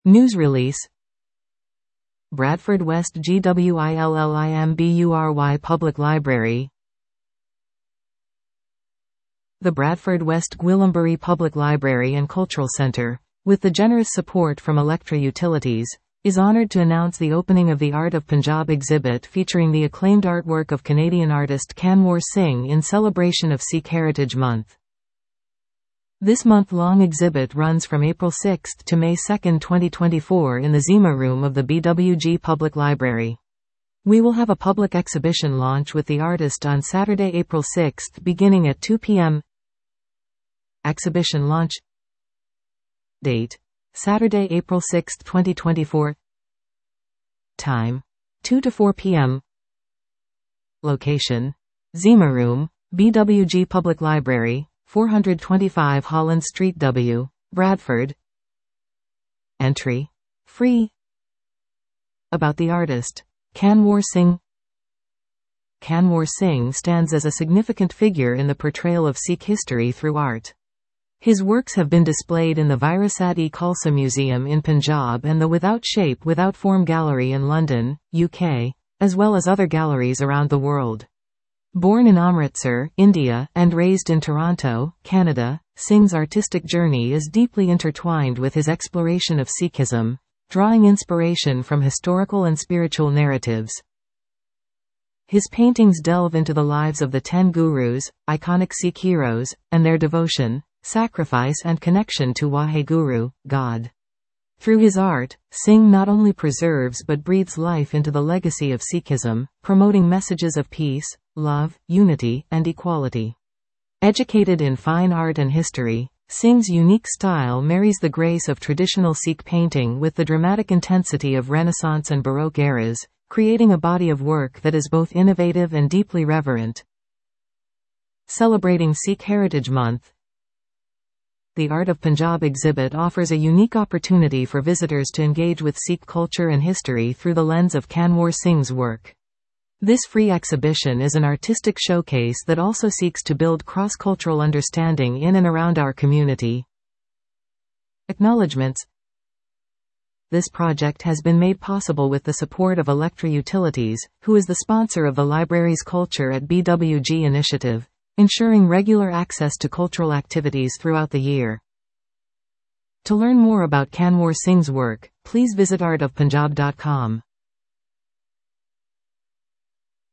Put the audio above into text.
News release. Bradford West GWILLIMBURY Public Library. The Bradford West Gwillimbury Public Library and Cultural Centre, with the generous support from Electra Utilities, is honoured to announce the opening of the Art of Punjab exhibit featuring the acclaimed artwork of Canadian artist Kanwar Singh in celebration of Sikh Heritage Month. This month-long exhibit runs from April 6 to May 2, 2024 in the Zima Room of the BWG Public Library. We will have a public exhibition launch with the artist on Saturday, April 6 beginning at 2 p.m. Exhibition launch. Date: Saturday, April 6, 2024. Time: 2 to 4 p.m. Location: Zima Room, BWG Public Library, 425 Holland Street W, Bradford. Entry: free. About the artist. Kanwar Singh. Kanwar Singh stands as a significant figure in the portrayal of Sikh history through art. His works have been displayed in the Virasat-e-Khalsa Museum in Punjab and the Without Shape Without Form Gallery in London, UK, as well as other galleries around the world. Born in Amritsar, India, and raised in Toronto, Canada, Singh's artistic journey is deeply intertwined with his exploration of Sikhism, drawing inspiration from historical and spiritual narratives. His paintings delve into the lives of the 10 gurus, iconic Sikh heroes, and their devotion, sacrifice and connection to Waheguru, God. Through his art, Singh not only preserves but breathes life into the legacy of Sikhism, promoting messages of peace, love, unity, and equality. Educated in fine art and history, Singh's unique style marries the grace of traditional Sikh painting with the dramatic intensity of Renaissance and Baroque eras, creating a body of work that is both innovative and deeply reverent. Celebrating Sikh Heritage Month. The Art of Punjab exhibit offers a unique opportunity for visitors to engage with Sikh culture and history through the lens of Kanwar Singh's work. This free exhibition is an artistic showcase that also seeks to build cross-cultural understanding in and around our community. Acknowledgements. This project has been made possible with the support of Electra Utilities, who is the sponsor of the library's Culture at BWG initiative, ensuring regular access to cultural activities throughout the year. To learn more about Kanwar Singh's work, please visit artofpunjab.com.